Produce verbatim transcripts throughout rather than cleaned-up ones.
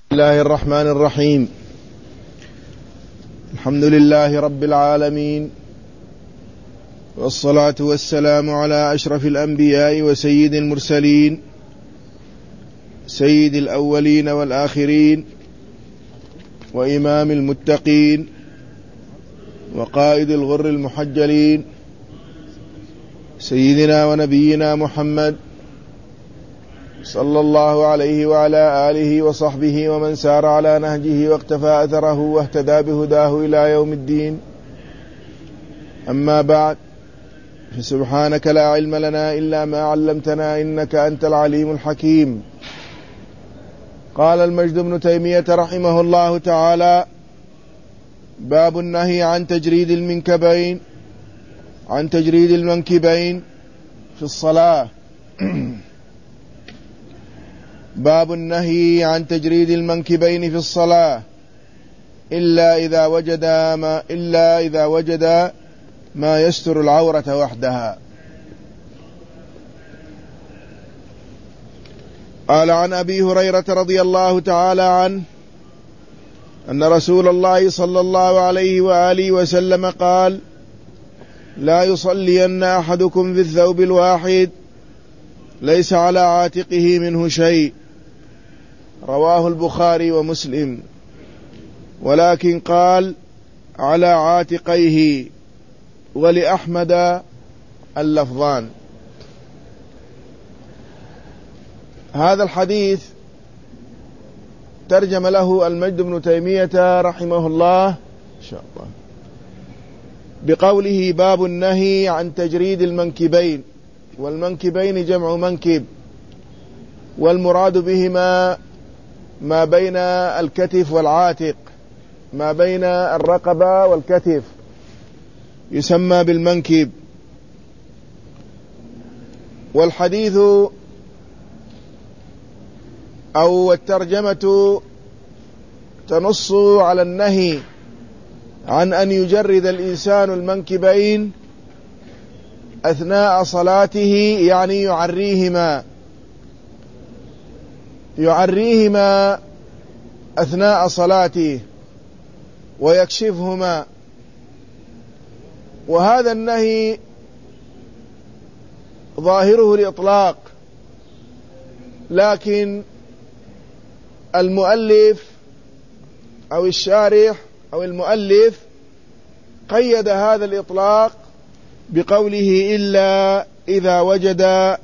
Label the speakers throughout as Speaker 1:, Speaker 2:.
Speaker 1: بسم الله الرحمن الرحيم. الحمد لله رب العالمين، والصلاة والسلام على أشرف الأنبياء وسيد المرسلين، سيد الأولين والآخرين، وإمام المتقين، وقائد الغر المحجلين، سيدنا ونبينا محمد صلى الله عليه وعلى آله وصحبه ومن سار على نهجه واقتفى أثره واهتدى بهداه إلى يوم الدين. أما بعد، فسبحانك لا علم لنا إلا ما علمتنا إنك أنت العليم الحكيم. قال المجد ابن تيمية رحمه الله تعالى: باب النهي عن تجريد المنكبين عن تجريد المنكبين في الصلاة. باب النهي عن تجريد المنكبين في الصلاة إلا إذا وجد ما إلا إذا وجد ما يستر العورة وحدها. قال عن أبي هريرة رضي الله تعالى عنه أن رسول الله صلى الله عليه وآله وسلم قال: لا يصلين أحدكم في الثوب الواحد ليس على عاتقه منه شيء. رواه البخاري ومسلم، ولكن قال على عاتقيه، ولأحمد اللفظان. هذا الحديث ترجم له المجد بن تيمية رحمه الله إن شاء الله بقوله: باب النهي عن تجريد المنكبين. والمنكبين جمع منكب، والمراد بهما ما بين الكتف والعاتق، ما بين الرقبة والكتف يسمى بالمنكب. والحديث أو الترجمة تنص على النهي عن أن يجرد الإنسان المنكبين أثناء صلاته، يعني يعريهما يعريهما أثناء صلاته ويكشفهما. وهذا النهي ظاهره الإطلاق، لكن المؤلف أو الشارح أو المؤلف قيد هذا الإطلاق بقوله: إلا إذا وجد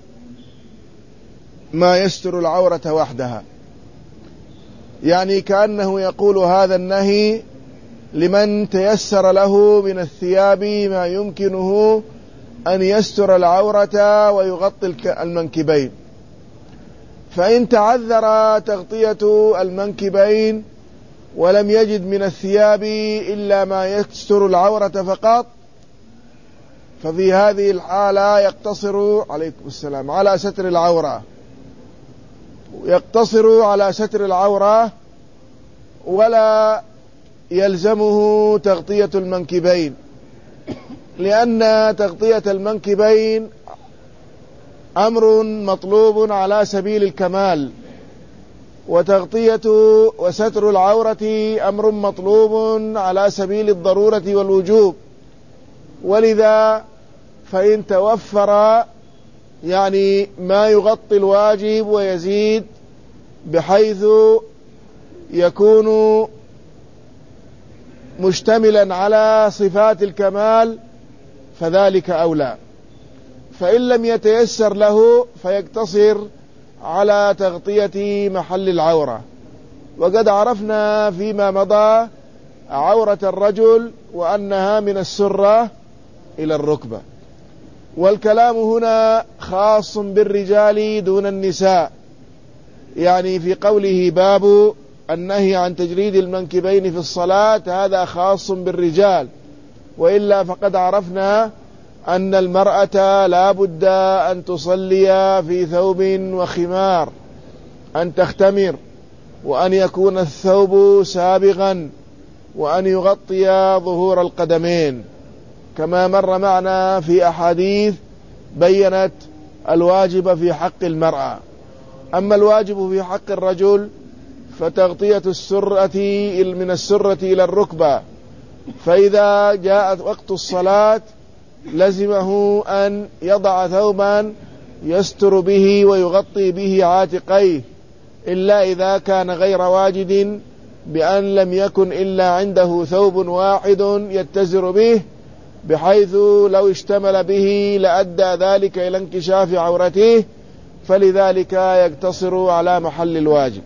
Speaker 1: ما يستر العورة وحدها، يعني كأنه يقول هذا النهي لمن تيسر له من الثياب ما يمكنه أن يستر العورة ويغطي المنكبين. فإن تعذر تغطية المنكبين ولم يجد من الثياب إلا ما يستر العورة فقط، ففي هذه الحالة يقتصر عليكم السلام على ستر العورة يقتصر على ستر العورة ولا يلزمه تغطية المنكبين، لأن تغطية المنكبين أمر مطلوب على سبيل الكمال، وتغطية وستر العورة أمر مطلوب على سبيل الضرورة والوجوب. ولذا فإن توفر يعني ما يغطي الواجب ويزيد بحيث يكون مشتملا على صفات الكمال فذلك أولى. فإن لم يتيسر له فيقتصر على تغطية محل العورة. وقد عرفنا فيما مضى عورة الرجل وأنها من السرة إلى الركبة، والكلام هنا خاص بالرجال دون النساء، يعني في قوله باب النهي عن تجريد المنكبين في الصلاة هذا خاص بالرجال، وإلا فقد عرفنا أن المرأة لا بد أن تصلي في ثوب وخمار، أن تختمر، وأن يكون الثوب سابغا، وأن يغطي ظهور القدمين، كما مر معنا في أحاديث بيّنت الواجب في حق المرأة. أما الواجب في حق الرجل فتغطية السرة من السرة إلى الركبة، فإذا جاءت وقت الصلاة لزمه أن يضع ثوبا يستر به ويغطي به عاتقيه، إلا إذا كان غير واجد بأن لم يكن إلا عنده ثوب واحد يتزر به، بحيث لو اشتمل به لأدى ذلك إلى انكشاف عورته، فلذلك يقتصر على محل الواجب.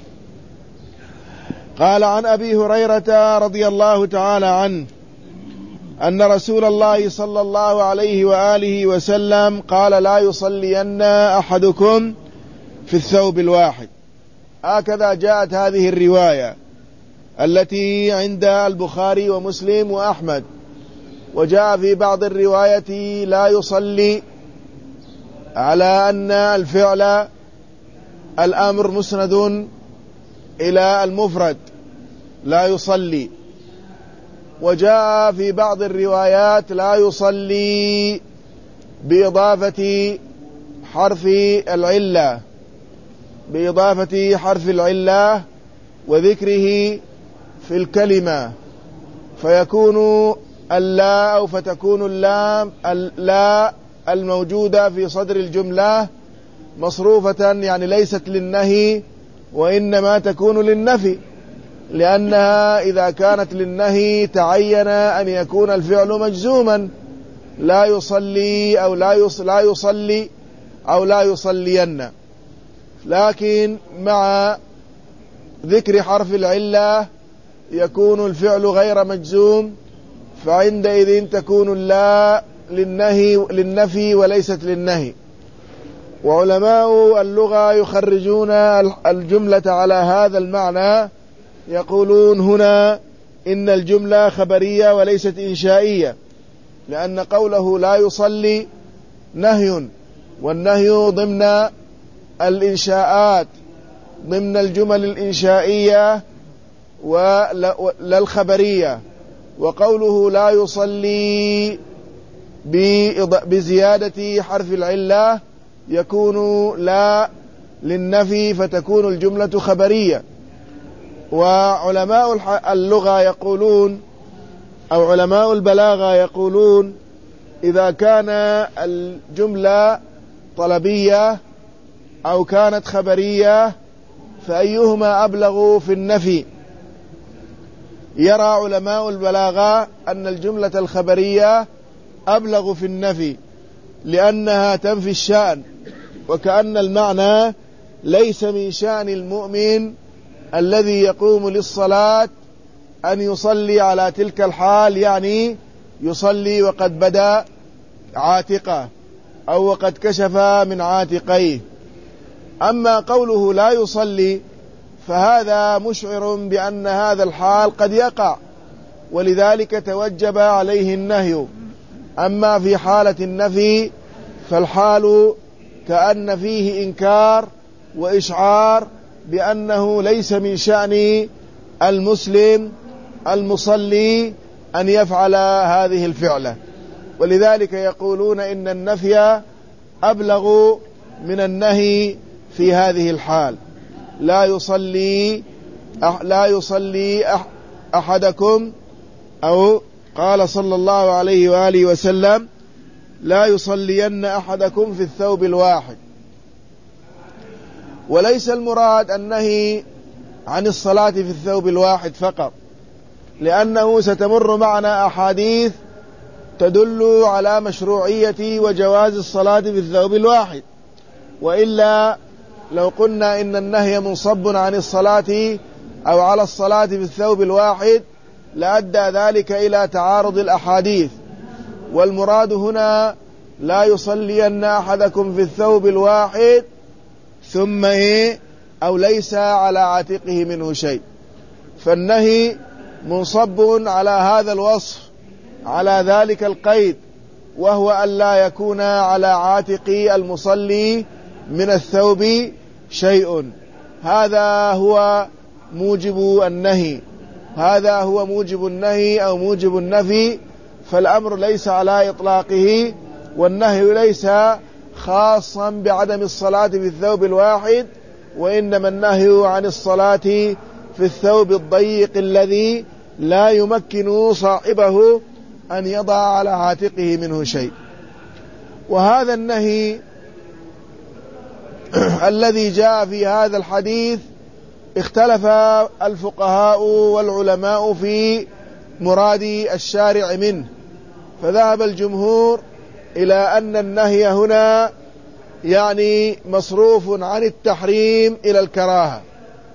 Speaker 1: قال عن أبي هريرة رضي الله تعالى عنه أن رسول الله صلى الله عليه وآله وسلم قال: لا يصلين أحدكم في الثوب الواحد. هكذا جاءت هذه الرواية التي عند البخاري ومسلم وأحمد. وجاء في بعض الرواية لا يصلي، على أن الفعل الأمر مسند إلى المفرد لا يصلي. وجاء في بعض الروايات لا يصلي بإضافة حرف العلة بإضافة حرف العلة وذكره في الكلمة، فيكون اللا أو فتكون اللام اللا الموجودة في صدر الجملة مصروفة، يعني ليست للنهي وإنما تكون للنفي، لأنها إذا كانت للنهي تعين أن يكون الفعل مجزوما: لا يصلي أو لا يصلي أو لا يصلين. لكن مع ذكر حرف العلة يكون الفعل غير مجزوم، فعندئذ تكون اللا للنهي للنفي وليست للنهي. وعلماء اللغة يخرجون الجملة على هذا المعنى، يقولون هنا إن الجملة خبرية وليست إنشائية، لأن قوله لا يصلي نهي، والنهي ضمن الإنشاءات، ضمن الجمل الإنشائية ولا الخبرية. وقوله لا يصلي بزيادة حرف العلة يكون لا للنفي، فتكون الجملة خبرية. وعلماء اللغة يقولون أو علماء البلاغة يقولون إذا كان الجملة طلبية أو كانت خبرية فأيهما أبلغ في النفي؟ يرى علماء البلاغة أن الجملة الخبرية أبلغ في النفي، لأنها تنفي الشأن، وكأن المعنى ليس من شأن المؤمن الذي يقوم للصلاة أن يصلي على تلك الحال، يعني يصلي وقد بدأ عاتقه أو وقد كشف من عاتقيه. أما قوله لا يصلي فهذا مشعر بأن هذا الحال قد يقع، ولذلك توجب عليه النهي. أما في حالة النفي فالحال كأن فيه إنكار وإشعار بأنه ليس من شأن المسلم المصلي أن يفعل هذه الفعلة، ولذلك يقولون إن النفي أبلغ من النهي في هذه الحال. لا يصلي لا يصلي أحدكم، أو قال صلى الله عليه وآله وسلم: لا يصلين أحدكم في الثوب الواحد. وليس المراد النهي عن الصلاة في الثوب الواحد فقط، لأنه ستمر معنا أحاديث تدل على مشروعية وجواز الصلاة في الثوب الواحد. وإلا لو قلنا إن النهي منصب عن الصلاة أو على الصلاة في الثوب الواحد لأدى ذلك إلى تعارض الأحاديث. والمراد هنا لا يصلين أحدكم في الثوب الواحد ثم إيه أو ليس على عاتقه منه شيء، فالنهي منصب على هذا الوصف، على ذلك القيد، وهو ألا يكون على عاتق المصلي من الثوب شيء. هذا هو موجب النهي، هذا هو موجب النهي أو موجب النفي. فالأمر ليس على إطلاقه، والنهي ليس خاصا بعدم الصلاة في الثوب الواحد، وإنما النهي عن الصلاة في الثوب الضيق الذي لا يمكن صاحبه أن يضع على عاتقه منه شيء. وهذا النهي الذي جاء في هذا الحديث اختلف الفقهاء والعلماء في مراد الشارع منه، فذهب الجمهور إلى أن النهي هنا يعني مصروف عن التحريم إلى الكراهة.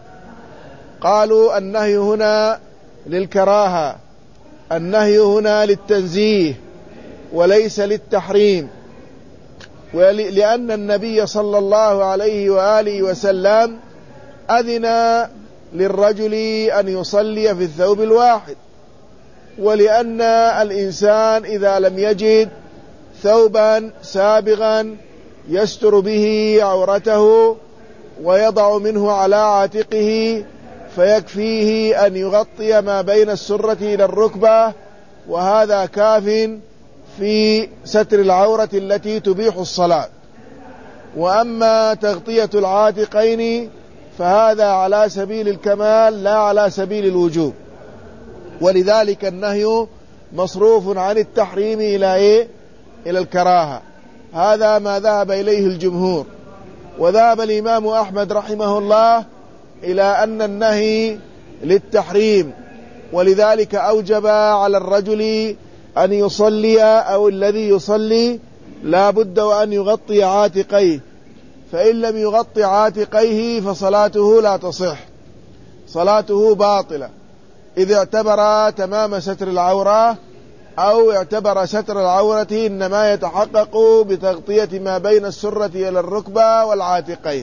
Speaker 1: قالوا النهي هنا للكراهة، النهي هنا للتنزيه وليس للتحريم، ولأن النبي صلى الله عليه وآله وسلم أذن للرجل أن يصلي في الثوب الواحد، ولأن الإنسان إذا لم يجد ثوبا سابغا يستر به عورته ويضع منه على عاتقه فيكفيه أن يغطي ما بين السرة إلى الركبة، وهذا كاف في ستر العورة التي تبيح الصلاة. وأما تغطية العاتقين فهذا على سبيل الكمال لا على سبيل الوجوب، ولذلك النهي مصروف عن التحريم إلى إيه؟ إلى الكراهة. هذا ما ذهب إليه الجمهور. وذهب الإمام أحمد رحمه الله إلى أن النهي للتحريم، ولذلك أوجب على الرجل أن يصلي أو الذي يصلي لا بد وأن يغطي عاتقيه، فإن لم يغطي عاتقيه فصلاته لا تصح، صلاته باطلة، إذا اعتبر تمام ستر العورة أو اعتبر ستر العورة إنما يتحقق بتغطية ما بين السرة إلى الركبة والعاتقين.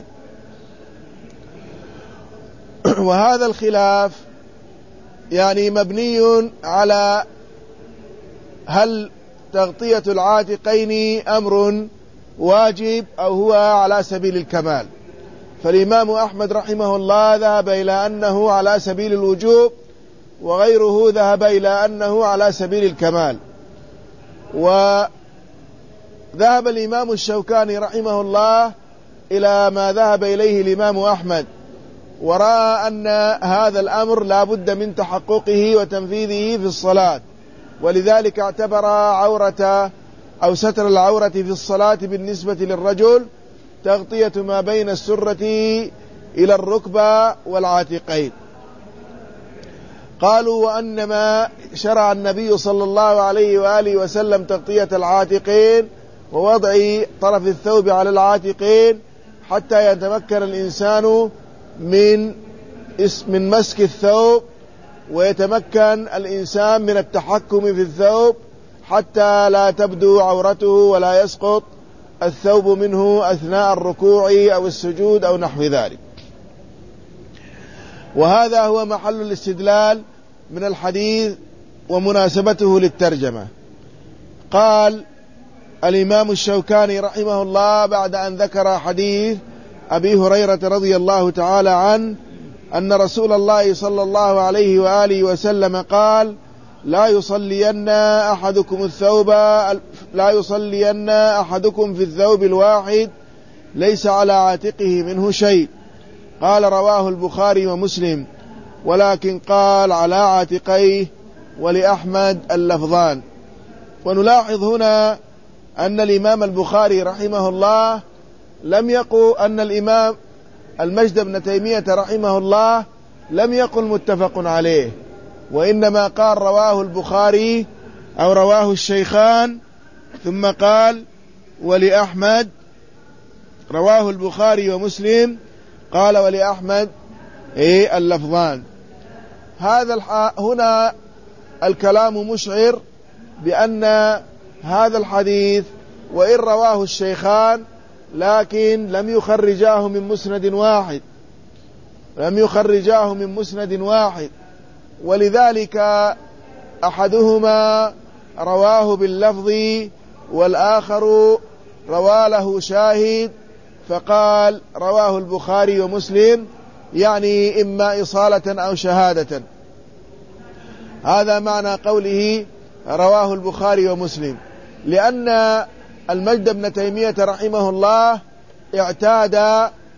Speaker 1: وهذا الخلاف يعني مبني على هل تغطية العاتقين أمر واجب أو هو على سبيل الكمال. فالإمام أحمد رحمه الله ذهب إلى أنه على سبيل الوجوب، وغيره ذهب إلى أنه على سبيل الكمال. وذهب الإمام الشوكاني رحمه الله إلى ما ذهب إليه الإمام أحمد، ورأى أن هذا الأمر لا بد من تحققه وتنفيذه في الصلاة، ولذلك اعتبر عورة أو ستر العورة في الصلاة بالنسبة للرجل تغطية ما بين السرة إلى الركبة والعاتقين. قالوا وأنما شرع النبي صلى الله عليه وآله وسلم تغطية العاتقين ووضع طرف الثوب على العاتقين حتى يتمكن الإنسان من من مسك الثوب، ويتمكن الإنسان من التحكم في الثوب حتى لا تبدو عورته ولا يسقط الثوب منه أثناء الركوع أو السجود أو نحو ذلك. وهذا هو محل الاستدلال من الحديث ومناسبته للترجمة. قال الإمام الشوكاني رحمه الله بعد أن ذكر حديث أبي هريرة رضي الله تعالى عنه أن رسول الله صلى الله عليه وآله وسلم قال: لا يصلين أحدكم الثوب لا يصلين أحدكم في الثوب الواحد ليس على عاتقه منه شيء. قال رواه البخاري ومسلم، ولكن قال على عاتقيه، ولأحمد اللفظان. ونلاحظ هنا أن الإمام البخاري رحمه الله لم يقل أن الإمام المجد بن تيمية رحمه الله لم يقل متفق عليه، وإنما قال رواه البخاري أو رواه الشيخان، ثم قال ولأحمد، رواه البخاري ومسلم، قال ولأحمد إيه اللفظان. هذا هنا الكلام مشعر بأن هذا الحديث وإن رواه الشيخان لكن لم يخرجاه من مسند واحد لم يخرجاه من مسند واحد ولذلك أحدهما رواه باللفظ والآخر روى له شاهد، فقال رواه البخاري ومسلم، يعني إما إصالة أو شهادة. هذا معنى قوله رواه البخاري ومسلم، لأن المجد بن تيمية رحمه الله اعتاد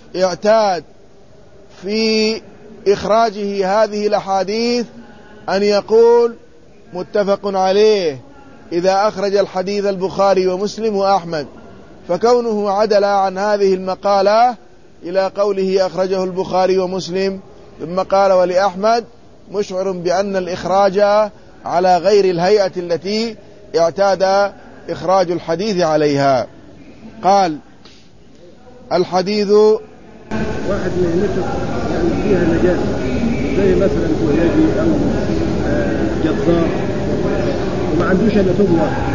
Speaker 1: اعتاد في إخراجه هذه الأحاديث أن يقول متفق عليه إذا أخرج الحديث البخاري ومسلم وأحمد، فكونه عدل عن هذه المقالة إلى قوله أخرجه البخاري ومسلم ثم قال ولأحمد، مشعر بأن الإخراج على غير الهيئة التي اعتاد إخراج الحديث عليها. قال الحديث
Speaker 2: واحد مهنته يعني فيها نجاسة زي مثلا كهيجي أو جزار وما عندوش إلا توب واحد،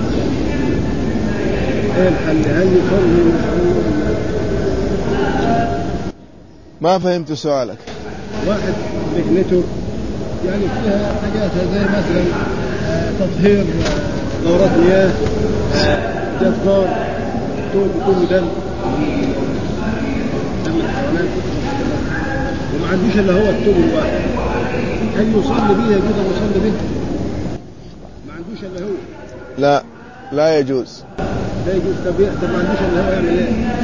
Speaker 2: إيه الحل؟ هل يصلي؟
Speaker 1: ما فهمت سؤالك.
Speaker 2: واحد مهنته يعني فيها نجاسة زي مثلا تطهير دورات مياه، جزار توب كله دم دم الحيوانات وما عندوش إلا هو التوب الواحد، هل يصلي به؟ يجوز أن يصلي به؟ ما عندوش إلا هو.
Speaker 1: لا لا يجوز.
Speaker 2: لا يجوز. طب ما عندوش إلا هو يعمل إيه؟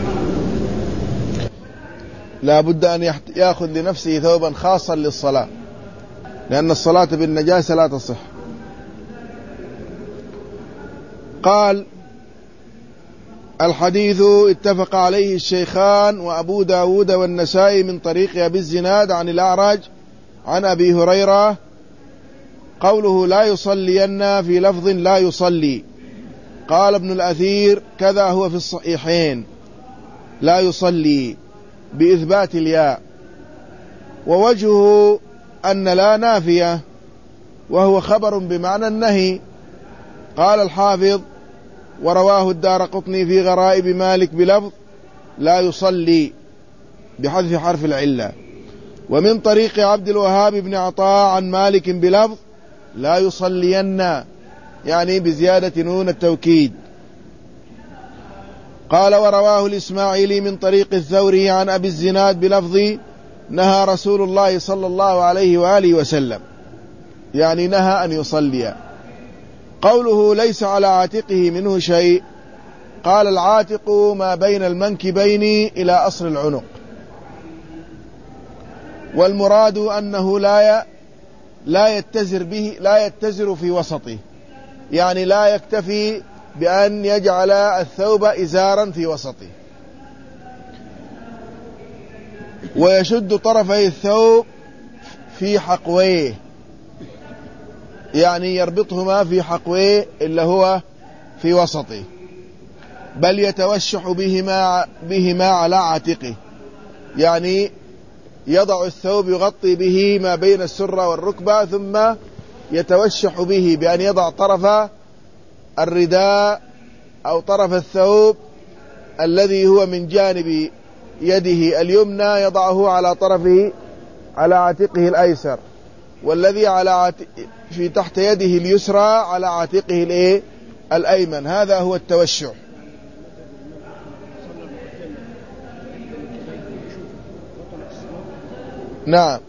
Speaker 1: لا بد أن يأخذ لنفسه ثوبا خاصا للصلاة، لأن الصلاة بالنجاسة لا تصح. قال الحديث اتفق عليه الشيخان وأبو داود والنسائي من طريق أبي الزناد عن الأعرج عن أبي هريرة. قوله لا يصلين في لفظ لا يصلي، قال ابن الأثير كذا هو في الصحيحين لا يصلي بإثبات الياء، ووجهه أن لا نافية وهو خبر بمعنى النهي. قال الحافظ ورواه الدارقطني في غرائب مالك بلفظ لا يصلي بحذف حرف العلة، ومن طريق عبد الوهاب بن عطاء عن مالك بلفظ لا يصلين يعني بزيادة نون التوكيد. قال ورواه الإسماعيلي من طريق الثوري عن أبي الزناد بلفظ نهى رسول الله صلى الله عليه وآله وسلم، يعني نهى أن يصلي. قوله ليس على عاتقه منه شيء، قال العاتق ما بين المنكبين إلى أصل العنق، والمراد أنه لا لا يتزر به لا يتزر في وسطه، يعني لا يكتفي بأن يجعل الثوب إزارا في وسطه، ويشد طرفي الثوب في حقويه، يعني يربطهما في حقويه اللي هو في وسطه، بل يتوشح بهما بهما على عاتقه، يعني يضع الثوب يغطي به ما بين السرة والركبة ثم يتوشح به بأن يضع طرف الرداء أو طرف الثوب الذي هو من جانب يده اليمنى يضعه على طرفه على عاتقه الأيسر، والذي على عاتق في تحت يده اليسرى على عاتقه الايه الأيمن. هذا هو التوشح. نعم.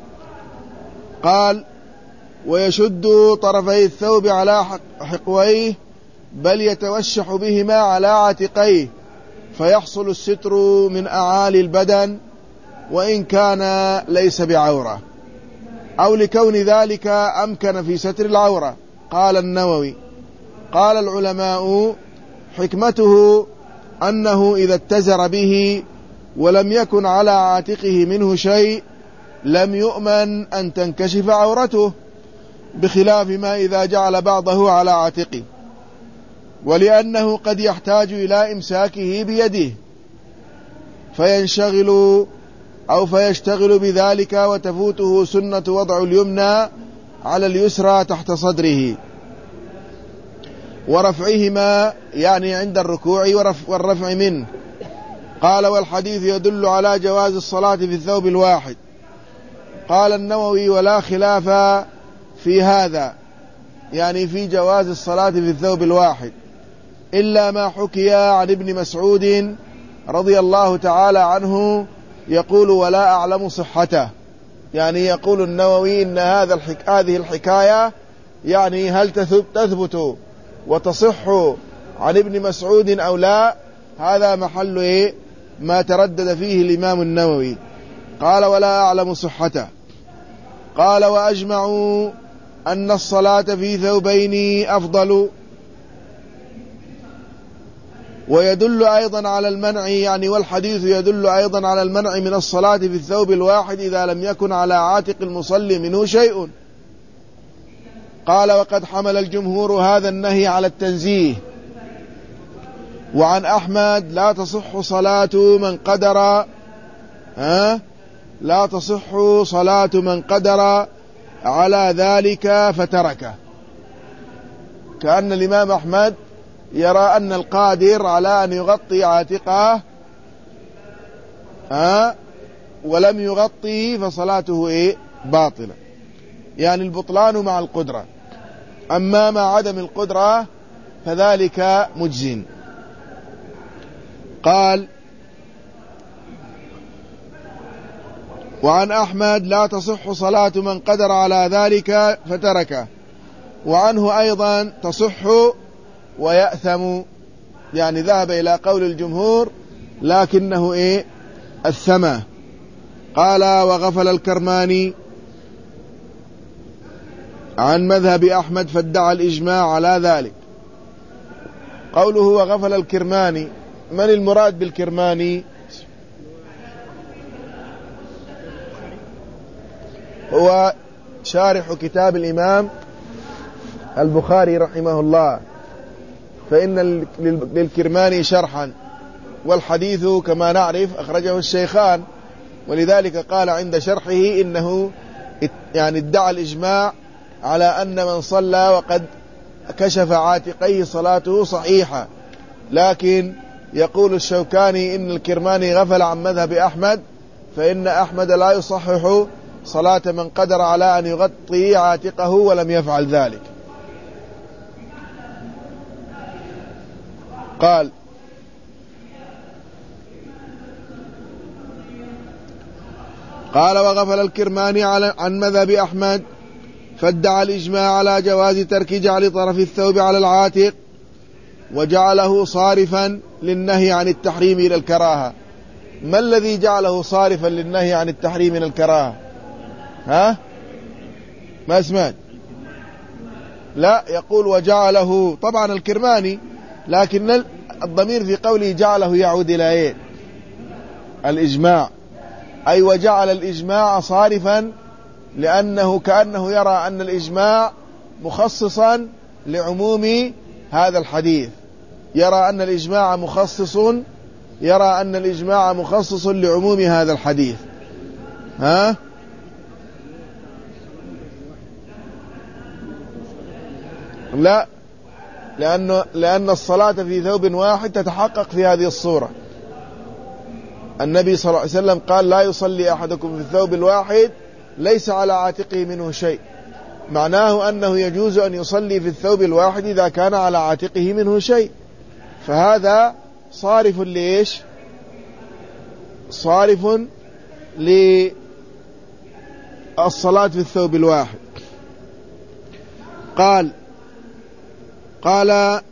Speaker 1: قال ويشد طرفي الثوب على حقويه بل يتوشح بهما على عاتقيه فيحصل الستر من أعالي البدن وإن كان ليس بعورة، أو لكون ذلك أمكن في ستر العورة. قال النووي قال العلماء حكمته أنه إذا اتزر به ولم يكن على عاتقه منه شيء لم يؤمن أن تنكشف عورته، بخلاف ما إذا جعل بعضه على عاتقه، ولأنه قد يحتاج إلى إمساكه بيده فينشغل أو فيشتغل بذلك وتفوته سنة وضع اليمنى على اليسرى تحت صدره ورفعهما، يعني عند الركوع والرفع منه. قال والحديث يدل على جواز الصلاة في الثوب الواحد. قال النووي ولا خلاف في هذا، يعني في جواز الصلاة في الثوب الواحد، إلا ما حكي عن ابن مسعود رضي الله تعالى عنه يقول ولا أعلم صحته، يعني يقول النووي إن هذا الحك... هذه الحكاية يعني هل تثبت وتصح عن ابن مسعود أو لا، هذا محل إيه؟ ما تردد فيه الإمام النووي. قال ولا أعلم صحته. قال وأجمعوا أن الصلاة في ثوبين أفضل. ويدل أيضا على المنع، يعني والحديث يدل أيضا على المنع من الصلاة في الثوب الواحد إذا لم يكن على عاتق المصلي منه شيء. قال وقد حمل الجمهور هذا النهي على التنزيه. وعن أحمد لا تصح صلاة من قدر ها لا تصح صلاة من قدر على ذلك فتركه. كأن الإمام أحمد يرى أن القادر على أن يغطي عاتقه ها ولم يغطيه فصلاته إيه؟ باطلة. يعني البطلان مع القدرة، أما مع عدم القدرة فذلك مجزٍ. قال وعن أحمد لا تصح صلاة من قدر على ذلك فتركه. وعنه أيضا تصح ويأثم، يعني ذهب إلى قول الجمهور لكنه إيه؟ الثمة. قال وغفل الكرماني عن مذهب أحمد فادعى الإجماع على ذلك. قوله وغفل الكرماني، من المراد بالكرماني؟ هو شارح كتاب الإمام البخاري رحمه الله، فإن للكرماني شرحا، والحديث كما نعرف أخرجه الشيخان، ولذلك قال عند شرحه إنه يعني ادعى الإجماع على أن من صلى وقد كشف عاتقيه صلاته صحيحة. لكن يقول الشوكاني إن الكرماني غفل عن مذهب أحمد، فإن أحمد لا يصحح صلاة من قدر على أن يغطي عاتقه ولم يفعل ذلك. قال قال وغفل الكرماني عن مذهب أحمد فادعى الإجماع على جواز ترك جعل طرف الثوب على العاتق، وجعله صارفا للنهي عن التحريم إلى الكراهة. ما الذي جعله صارفا للنهي عن التحريم إلى الكراهة؟ ها؟ ما اسمعت؟ لا، يقول وجعله، طبعا الكرماني، لكن الضمير في قوله جعله يعود إلى إيه؟ الإجماع، أي وجعل الإجماع صارفا، لأنه كأنه يرى أن الإجماع مخصصا لعموم هذا الحديث، يرى أن الإجماع مخصص يرى أن الإجماع مخصص لعموم هذا الحديث. ها؟ لا، لأن لأن الصلاة في ثوب واحد تتحقق في هذه الصورة. النبي صلى الله عليه وسلم قال لا يصلي أحدكم في الثوب الواحد ليس على عاتقه منه شيء، معناه أنه يجوز أن يصلي في الثوب الواحد إذا كان على عاتقه منه شيء، فهذا صارف ليش؟ صارف للصلاة في الثوب الواحد. قال قال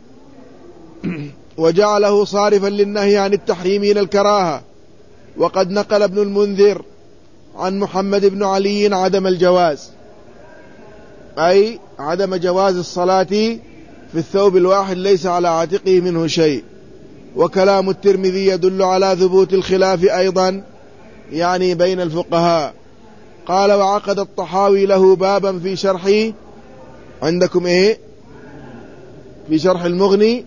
Speaker 1: وجعله صارفا للنهي عن التحريم إلى الكراهة. وقد نقل ابن المنذر عن محمد بن علي عدم الجواز، أي عدم جواز الصلاة في الثوب الواحد ليس على عاتقه منه شيء. وكلام الترمذي يدل على ثبوت الخلاف أيضا، يعني بين الفقهاء. قال وعقد الطحاوي له بابا في شرح، عندكم إيه؟ في شرح المغني،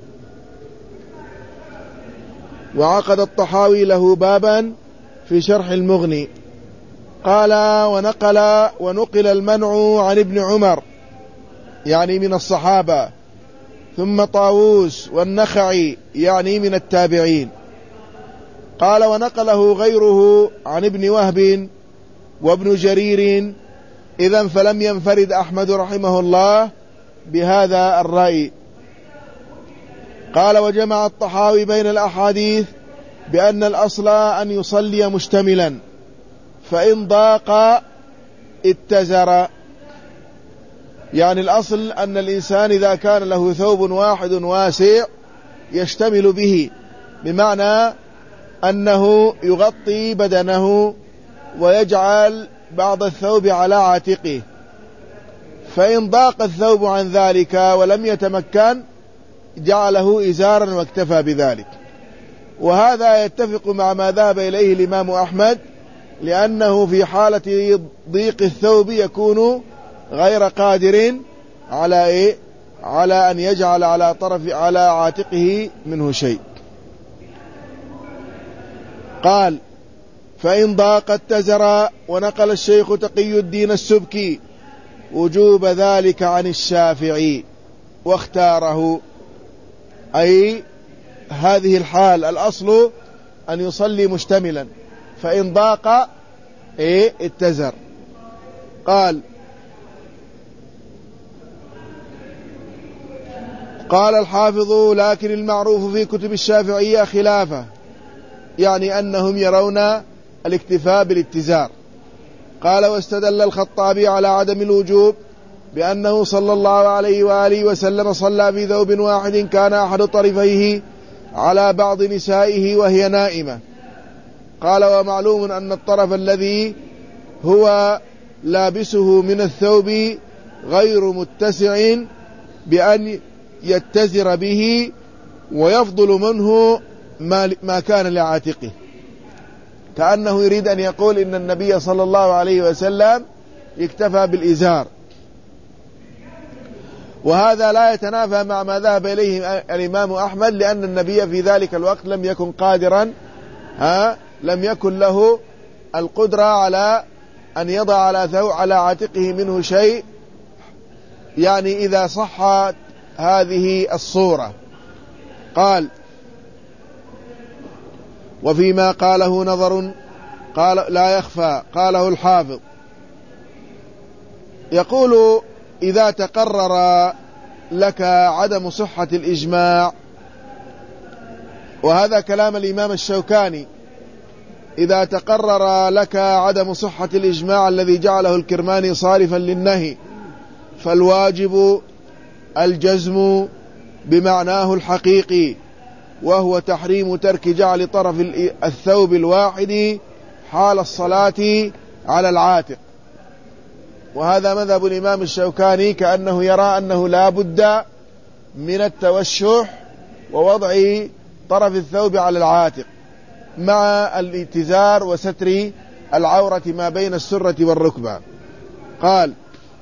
Speaker 1: وعقد الطحاوي له بابا في شرح المغني. قال ونقل ونقل المنع عن ابن عمر، يعني من الصحابة، ثم طاووس والنخعي، يعني من التابعين. قال ونقله غيره عن ابن وهب وابن جرير، إذن فلم ينفرد أحمد رحمه الله بهذا الرأي. قال وجمع الطحاوي بين الأحاديث بأن الأصل أن يصلي مشتملا، فإن ضاق اتزر، يعني الأصل أن الإنسان إذا كان له ثوب واحد واسع يشتمل به، بمعنى أنه يغطي بدنه ويجعل بعض الثوب على عاتقه، فإن ضاق الثوب عن ذلك ولم يتمكن جعله إزارا واكتفى بذلك. وهذا يتفق مع ما ذهب إليه الإمام أحمد، لأنه في حالة ضيق الثوب يكون غير قادر على إيه؟ على أن يجعل على طرف على عاتقه منه شيء. قال: فإن ضاق اتزر. ونقل الشيخ تقي الدين السبكي وجوب ذلك عن الشافعي واختاره، أي هذه الحال الأصل أن يصلي مشتملا، فإن ضاق إيه اتزر. قال قال الحافظ: لكن المعروف في كتب الشافعية خلافه، يعني أنهم يرون الاكتفاء بالاتزار. قال: واستدل الخطابي على عدم الوجوب بأنه صلى الله عليه وآله وسلم صلى في ثوب واحد كان أحد طرفيه على بعض نسائه وهي نائمة. قال: ومعلوم أن الطرف الذي هو لابسه من الثوب غير متسع بأن يتزر به ويفضل منه ما كان لعاتقه، كأنه يريد أن يقول إن النبي صلى الله عليه وسلم اكتفى بالإزار. وهذا لا يتنافى مع ما ذهب إليه الإمام أحمد، لأن النبي في ذلك الوقت لم يكن قادرا ها لم يكن له القدرة على أن يضع على ثوب على عاتقه منه شيء، يعني إذا صحت هذه الصورة. قال: وفيما قاله نظر، قال لا يخفى. قاله الحافظ، يقول: إذا تقرر لك عدم صحة الإجماع، وهذا كلام الإمام الشوكاني، إذا تقرر لك عدم صحة الإجماع الذي جعله الكرماني صارفا للنهي، فالواجب الجزم بمعناه الحقيقي، وهو تحريم ترك جعل طرف الثوب الواحد حال الصلاة على العاتق. وهذا مذهب الإمام الشوكاني، كأنه يرى أنه لا بد من التوشح ووضع طرف الثوب على العاتق مع الاتزار وستر العورة ما بين السرة والركبة. قال: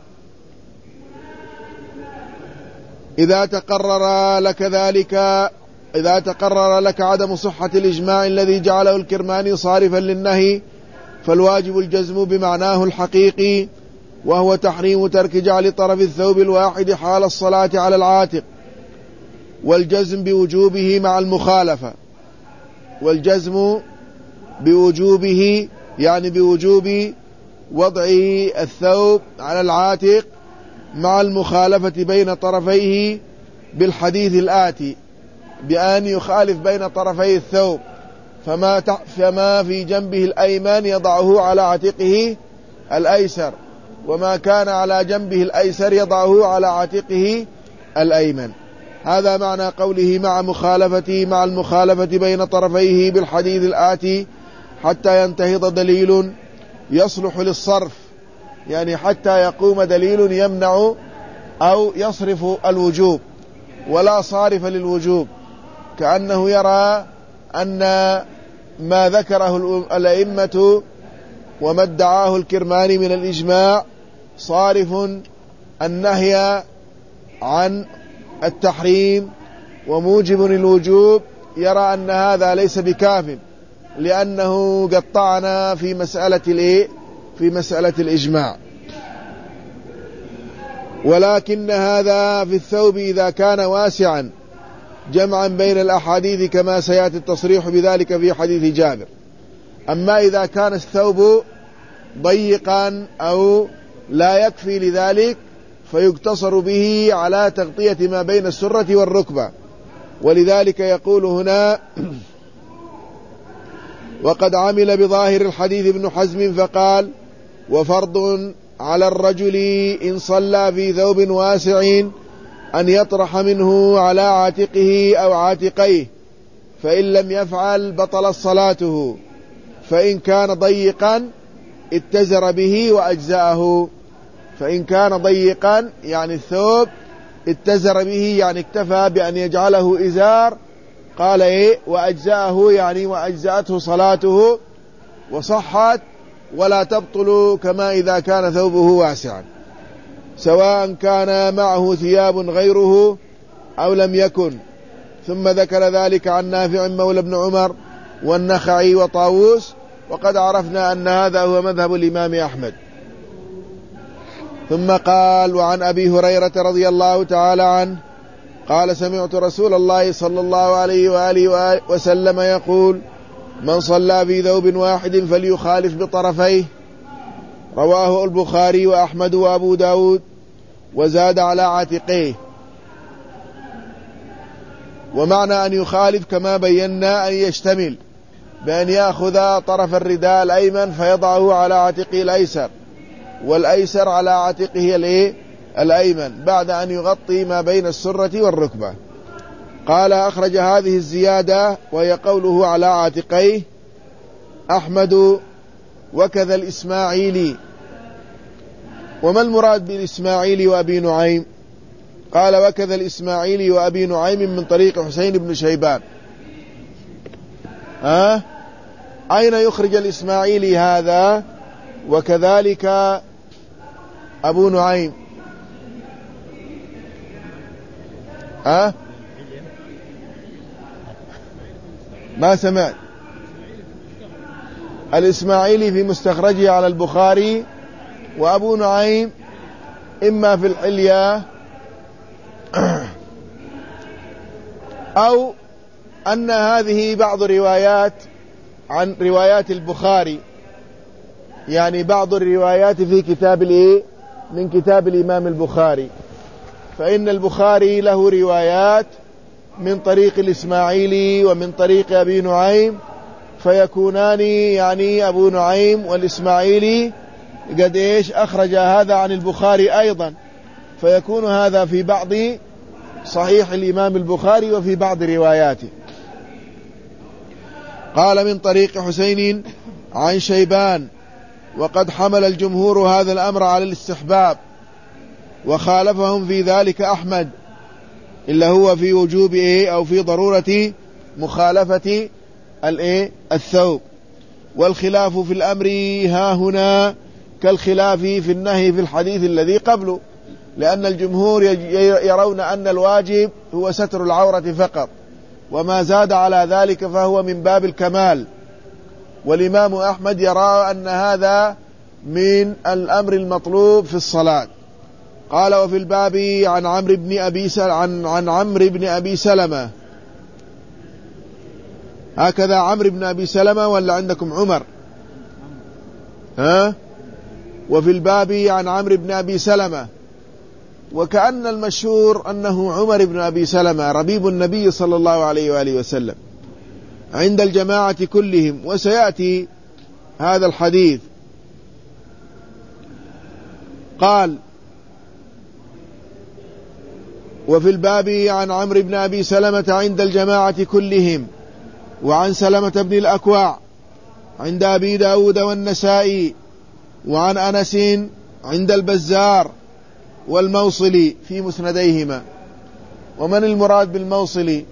Speaker 1: إذا تقرر لك ذلك إذا تقرر لك عدم صحة الإجماع الذي جعله الكرماني صارفا للنهي، فالواجب الجزم بمعناه الحقيقي، وهو تحريم ترك جعل طرف الثوب الواحد حال الصلاة على العاتق، والجزم بوجوبه مع المخالفة والجزم بوجوبه يعني بوجوب وضع الثوب على العاتق مع المخالفة بين طرفيه بالحديث الآتي، بأن يخالف بين طرفي الثوب، فما, فما في جنبه الأيمن يضعه على عاتقه الأيسر، وما كان على جنبه الأيسر يضعه على عاتقه الأيمن. هذا معنى قوله مع مخالفته مع المخالفة بين طرفيه بالحديث الآتي، حتى ينتهض دليل يصلح للصرف، يعني حتى يقوم دليل يمنع أو يصرف الوجوب، ولا صارف للوجوب، كأنه يرى أن ما ذكره الأئمة وما ادعاه الكرماني من الإجماع صارف النهي عن التحريم وموجب الوجوب، يرى أن هذا ليس بكاف، لأنه قطعنا في مسألة الإيه في مسألة الإجماع. ولكن هذا في الثوب إذا كان واسعا جمعا بين الأحاديث، كما سيأتي التصريح بذلك في حديث جابر. أما إذا كان الثوب ضيقا أو لا يكفي لذلك، فيقتصر به على تغطية ما بين السرة والركبة. ولذلك يقول هنا: وقد عمل بظاهر الحديث ابن حزم فقال: وفرض على الرجل إن صلى في ثوب واسع أن يطرح منه على عاتقه أو عاتقيه، فإن لم يفعل بطل صلاته، فإن كان ضيقا اتزر به وأجزأه. فإن كان ضيقا يعني الثوب اتزر به يعني اكتفى بأن يجعله إزار، قال إيه وأجزأه يعني وأجزأته صلاته وصحت ولا تبطل كما إذا كان ثوبه واسعا، سواء كان معه ثياب غيره أو لم يكن. ثم ذكر ذلك عن نافع مولى بن عمر والنخعي وطاووس، وقد عرفنا أن هذا هو مذهب الإمام أحمد. ثم قال وعن أبي هريرة رضي الله تعالى عنه قال سمعت رسول الله صلى الله عليه وآله وسلم يقول من صلى في ثوب واحد فليخالف بطرفيه. رواه البخاري وأحمد وأبو داود، وزاد على عاتقيه. ومعنى أن يخالف كما بينا أن يشتمل بأن يأخذ طرف الرداء الأيمن فيضعه على عاتقه الأيسر، والأيسر على عاتقه الأيمن بعد أن يغطي ما بين السرة والركبة. قال أخرج هذه الزيادة وهي قوله على عاتقيه أحمد وكذا الإسماعيلي. وما المراد بالإسماعيلي وأبي نعيم؟ قال وكذا الإسماعيلي وأبي نعيم من طريق حسين بن شيبان. أه؟ أين يخرج الإسماعيلي هذا؟ وكذلك أبو نعيم. أه؟ ما سمعت. الإسماعيلي في مستخرجه على البخاري، وأبو نعيم إما في الحلية أو أن هذه بعض روايات عن روايات البخاري، يعني بعض الروايات في كتاب الإيه من كتاب الإمام البخاري، فإن البخاري له روايات من طريق الإسماعيلي ومن طريق أبي نعيم، فيكونان يعني أبو نعيم والإسماعيلي قد إيش أخرج هذا عن البخاري أيضا، فيكون هذا في بعض صحيح الإمام البخاري وفي بعض رواياته. قال من طريق حسين عن شيبان، وقد حمل الجمهور هذا الأمر على الاستحباب، وخالفهم في ذلك أحمد، إلا هو في وجوب إيه أو في ضرورة مخالفة الإيه الثوب. والخلاف في الأمر ها هنا كالخلاف في النهي في الحديث الذي قبله، لأن الجمهور يرون أن الواجب هو ستر العورة فقط، وما زاد على ذلك فهو من باب الكمال. والإمام أحمد يرى أن هذا من الأمر المطلوب في الصلاة. قال وفي الباب عن عمرو بن أبي سلمة عن عن عمرو بن أبي سلمة، هكذا عمرو بن أبي سلمة ولا عندكم عمر؟ ها؟ وفي الباب عن عمرو بن أبي سلمة، وكأن المشهور أنه عمر بن أبي سلمة ربيب النبي صلى الله عليه وآله وسلم عند الجماعة كلهم، وسيأتي هذا الحديث. قال وفي الباب عن عمرو بن أبي سلمة عند الجماعة كلهم، وعن سلمة بن الأكوع عند أبي داود والنسائي، وعن أنس عند البزار والموصلي في مسنديهما. ومن المراد بالموصلي؟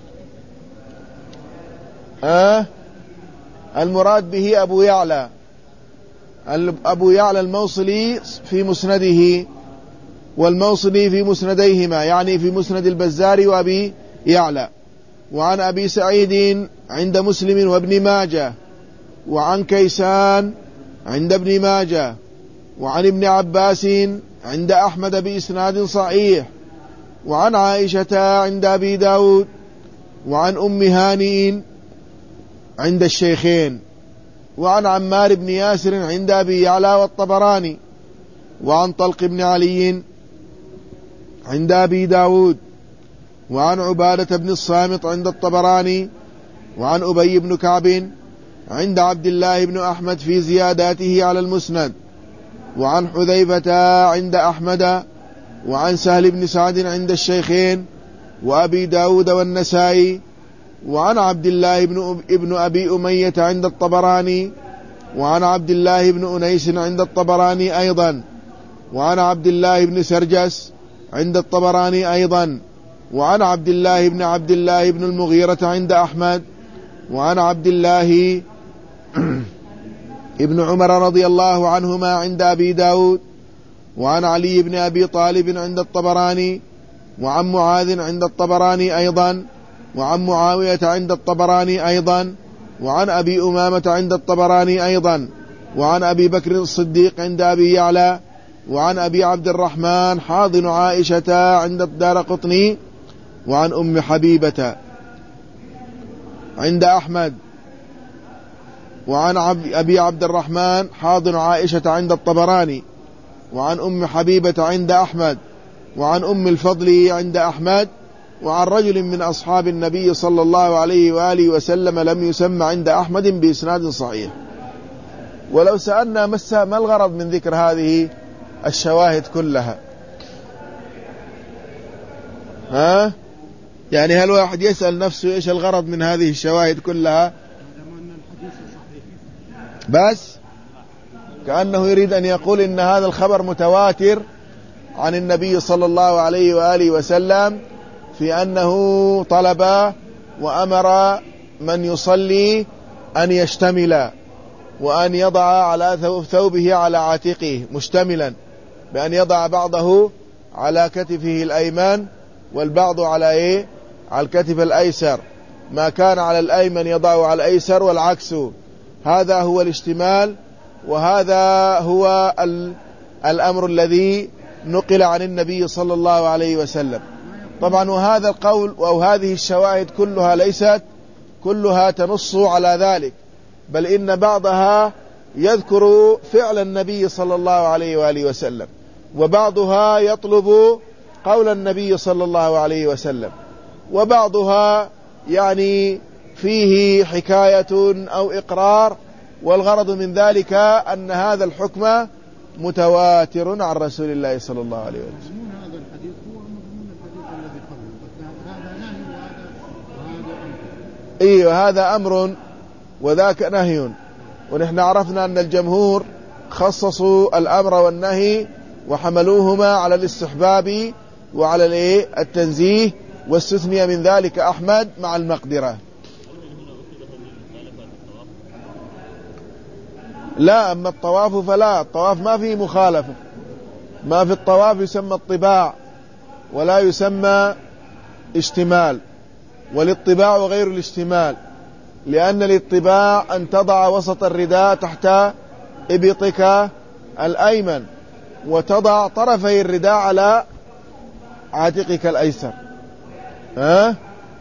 Speaker 1: آه المراد به أبو يعلى، أبو يعلى الموصلي في مسنده، والموصلي في مسنديهما يعني في مسند البزار وأبي يعلى. وعن أبي سعيد عند مسلم وابن ماجه، وعن كيسان عند ابن ماجه، وعن ابن عباس عند أحمد بإسناد صحيح، وعن عائشة عند أبي داود، وعن أم هانئ عند الشيخين، وعن عمار بن ياسر عند أبي يعلى والطبراني، وعن طلق بن علي عند أبي داود، وعن عبادة بن الصامت عند الطبراني، وعن أبي بن كعب عند عبد الله بن أحمد في زياداته على المسند، وعن حذيفة عند أحمد، وعن سهل بن سعد عند الشيخين وأبي داود والنسائي، وعن عبد الله بن ابن أبي أمية عند الطبراني، وعن عبد الله بن أنيس عند الطبراني أيضا، وعن عبد الله بن سرجس عند الطبراني أيضا، وعن عبد الله بن عبد الله بن المغيرة عند أحمد، وعن عبد الله ابن عمر رضي الله عنهما عند أبي داود، وعن علي بن أبي طالب عند الطبراني، وعن معاذ عند الطبراني أيضا، وعن معاوية عند الطبراني أيضا، وعن أبي أمامة عند الطبراني أيضا، وعن أبي بكر الصديق عند أبي يعلى، وعن أبي عبد الرحمن حاضن عائشة عند الدارقطني، وعن أم حبيبة عند أحمد، وعن أبي عبد الرحمن حاضن عائشة عند الطبراني، وعن أم حبيبة عند أحمد، وعن أم الفضل عند أحمد، وعن رجل من أصحاب النبي صلى الله عليه وآله وسلم لم يسمى عند أحمد بإسناد صحيح. ولو سألنا ما الغرض من ذكر هذه الشواهد كلها؟ ها؟ يعني هل واحد يسأل نفسه إيش الغرض من هذه الشواهد كلها؟ بس كأنه يريد أن يقول إن هذا الخبر متواتر عن النبي صلى الله عليه وآله وسلم في أنه طلب وأمر من يصلي أن يشتمل، وأن يضع على ثوبه على عاتقه مشتملا، بأن يضع بعضه على كتفه الأيمن والبعض على إيه؟ على الكتف الأيسر، ما كان على الأيمن يضعه على الأيسر والعكس. هذا هو الاشتمال، وهذا هو الأمر الذي نقل عن النبي صلى الله عليه وسلم. طبعا وهذا القول أو هذه الشواهد كلها ليست كلها تنص على ذلك، بل إن بعضها يذكر فعل النبي صلى الله عليه وآله وسلم، وبعضها يطلب قول النبي صلى الله عليه وسلم، وبعضها يعني فيه حكاية أو إقرار، والغرض من ذلك أن هذا الحكم متواتر عن رسول الله صلى الله عليه وسلم.
Speaker 2: هذا الحديث هو مضمون الحديث الذي قبله، هذا نهي وهذا أمر.
Speaker 1: إيه، هذا أمر وذاك نهي. ونحن عرفنا أن الجمهور خصصوا الأمر والنهي وحملوهما على الاستحباب وعلى التنزيه، واستثني من ذلك أحمد مع المقدرة. لا، أما الطواف فلا، الطواف ما فيه مخالفة، ما في الطواف يسمى الطباع ولا يسمى اشتمال، والاطباع غير الاشتمال، لأن الاطباع أن تضع وسط الرداء تحت إبطك الأيمن، وتضع طرفي الرداء على عاتقك الأيسر. ها؟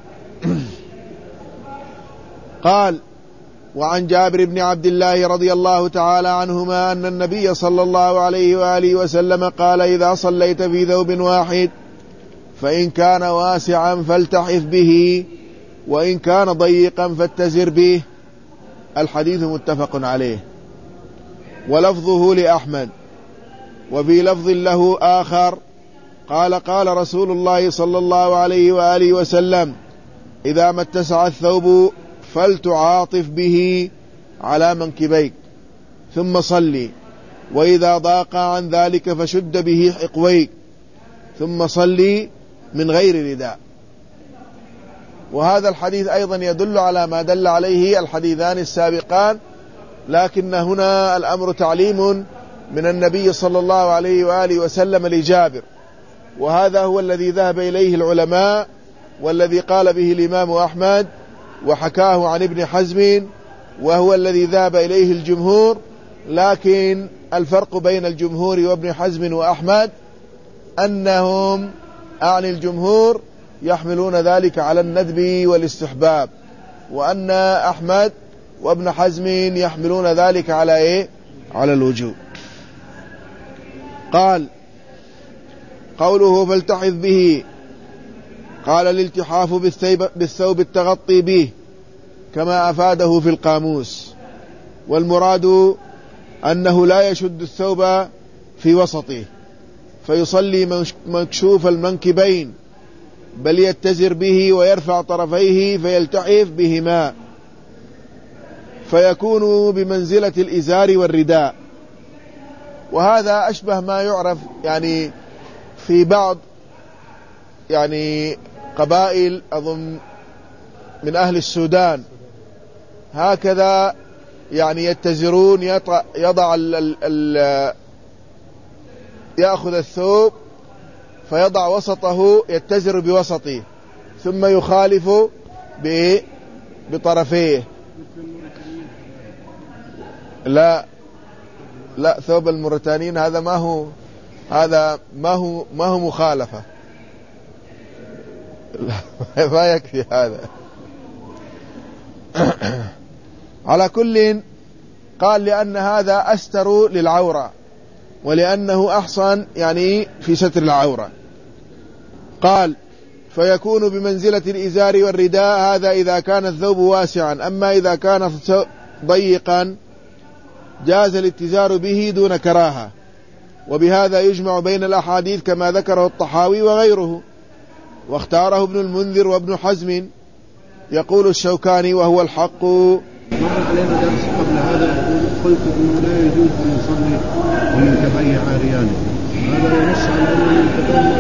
Speaker 1: قال: وعن جابر بن عبد الله رضي الله تعالى عنهما أن النبي صلى الله عليه وآله وسلم قال: إذا صليت في ثوب واحد فإن كان واسعا فالتحف به، وإن كان ضيقا فاتزر به. الحديث متفق عليه. ولفظه لأحمد، وفي لفظ له آخر قال: قال رسول الله صلى الله عليه وآله وسلم: إذا ما اتسع الثوب فلتعاطف به على منكبيك ثم صلي، وإذا ضاق عن ذلك فشد به حقويك ثم صلي من غير رداء. وهذا الحديث أيضا يدل على ما دل عليه الحديثان السابقان، لكن هنا الأمر تعليم من النبي صلى الله عليه وآله وسلم لجابر، وهذا هو الذي ذهب إليه العلماء، والذي قال به الإمام أحمد وحكاه عن ابن حزم، وهو الذي ذهب إليه الجمهور. لكن الفرق بين الجمهور وابن حزم وأحمد أنهم أعني الجمهور يحملون ذلك على الندب والاستحباب، وأن أحمد وابن حزم يحملون ذلك على إيه؟ على الوجوب. قال: قوله فالتحف به، قال: الالتحاف بالثوب التغطي به، كما أفاده في القاموس، والمراد أنه لا يشد الثوب في وسطه فيصلي مكشوف المنكبين، بل يتزر به ويرفع طرفيه فيلتحف بهما، فيكون بمنزلة الإزار والرداء. وهذا أشبه ما يعرف يعني في بعض يعني قبائل أظن من أهل السودان، هكذا يعني يتزرون، يضع ال ال ال يأخذ الثوب فيضع وسطه، يتزر بوسطه ثم يخالف بطرفيه. لا لا ثوب الموريتانيين هذا ما هو هذا ما هو ما هو مخالفة، ما يكفي هذا. على كل قال لأن هذا أستر للعورة ولأنه أحسن يعني في ستر العورة. قال فيكون بمنزلة الإزار والرداء، هذا إذا كان الثوب واسعا. أما إذا كان ضيقا جاز الاتزار به دون كراهة. وبهذا يجمع بين الأحاديث كما ذكره الطحاوي وغيره، واختاره ابن المنذر وابن حزم. يقول الشوكاني وهو الحق.
Speaker 2: مر علينا درس قبل هذا قلت انه لا يجوز ان يصلي ومن تبين عريان، هذا ينص على انه من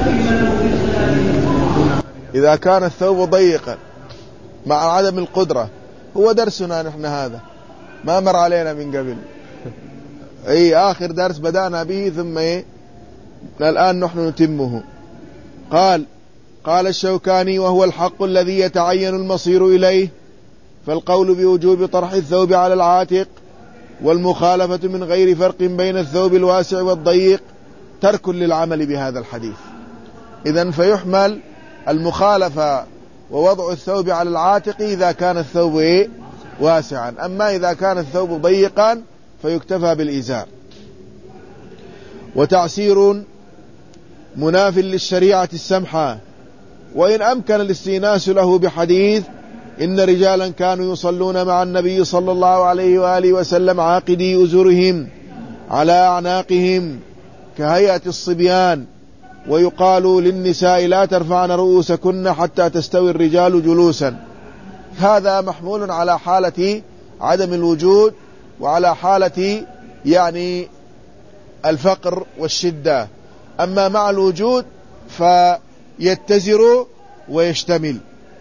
Speaker 2: تبين
Speaker 1: اذا كان الثوب ضيقا مع عدم القدرة. هو درسنا نحن هذا ما مر علينا من قبل، اي اخر درس بدأنا به ثم ايه الان نحن نتمه. قال قال الشوكاني وهو الحق الذي يتعين المصير إليه، فالقول بوجوب طرح الثوب على العاتق والمخالفة من غير فرق بين الثوب الواسع والضيق ترك للعمل بهذا الحديث. إذن فيحمل المخالفة ووضع الثوب على العاتق إذا كان الثوب إيه؟ واسعا. أما إذا كان الثوب ضيقا فيكتفى بالإزار. وتعسير مناف للشريعة السمحة، وإن أمكن الاستئناس له بحديث إن رجالا كانوا يصلون مع النبي صلى الله عليه وآله وسلم عاقدي أزرهم على أعناقهم كهيئة الصبيان، ويقال للنساء لا ترفعن رؤوسكن حتى تستوي الرجال جلوسا. هذا محمول على حالة عدم الوجود وعلى حالة يعني الفقر والشدة. أما مع الوجود فيتزر ويشتمل.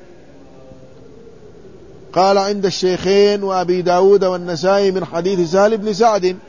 Speaker 1: قال عند الشيخين وأبي داود والنسائي من حديث سهل بن سعد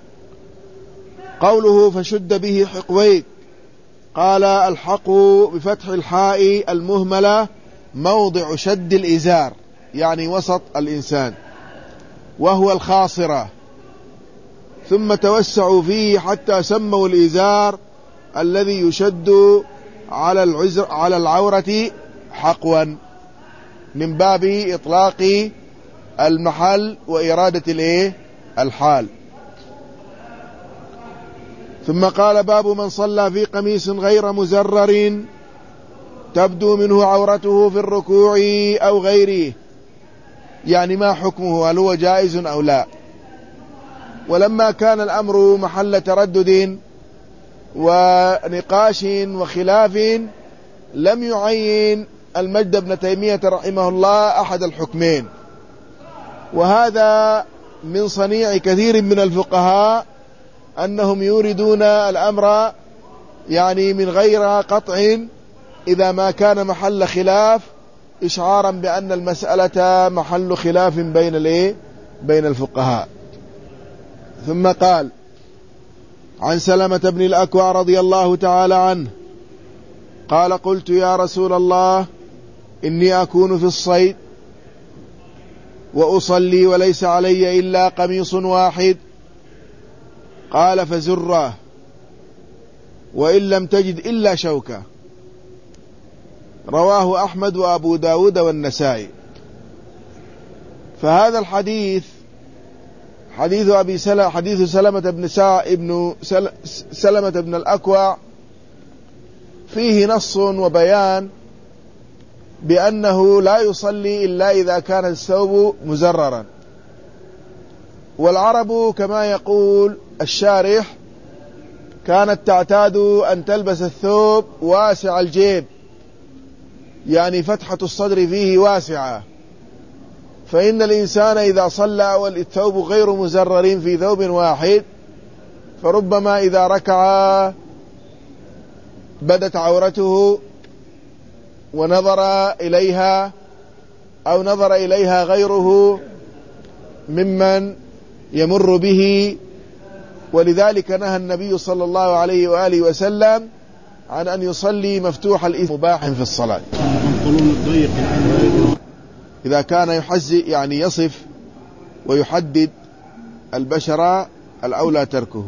Speaker 1: قوله فشد به حقويك، قال الحق بفتح الحاء المهملة موضع شد الإزار يعني وسط الإنسان، وهو الخاصرة، ثم توسعوا فيه حتى سموا الإزار الذي يشد على العزر على العورة حقوا، من باب إطلاق المحل وإرادة الإيه الحال. ثم قال باب من صلى في قميص غير مزرر تبدو منه عورته في الركوع أو غيره، يعني ما حكمه، هل هو جائز أو لا. ولما كان الأمر محل تردد ونقاش وخلاف لم يعين المجد بن تيمية رحمه الله أحد الحكمين، وهذا من صنيع كثير من الفقهاء أنهم يوردون الأمر يعني من غير قطع إذا ما كان محل خلاف، إشعارا بأن المسألة محل خلاف بين الايه بين الفقهاء. ثم قال عن سلمة بن الأكوع رضي الله تعالى عنه قال قلت يا رسول الله إني أكون في الصيد وأصلي وليس علي إلا قميص واحد، قال فزره وإن لم تجد إلا شوكة. رواه أحمد وأبو داود والنسائي. فهذا الحديث حديث أبي سلمة حديث سلمة بن سا ابن سل سلمة بن الأكوع فيه نص وبيان بأنه لا يصلي إلا إذا كان الثوب مزررا. والعرب كما يقول الشارح كانت تعتاد أن تلبس الثوب واسع الجيب يعني فتحة الصدر فيه واسعة، فإن الإنسان إذا صلى والثوب غير مزرر في ثوب واحد فربما إذا ركع بدت عورته ونظر إليها أو نظر إليها غيره ممن يمر به، ولذلك نهى النبي صلى الله عليه وآله وسلم عن أن يصلي مفتوح الإثم مباح في الصلاة. إذا كان يحزي يعني يصف ويحدد البشرة الأولى تركه.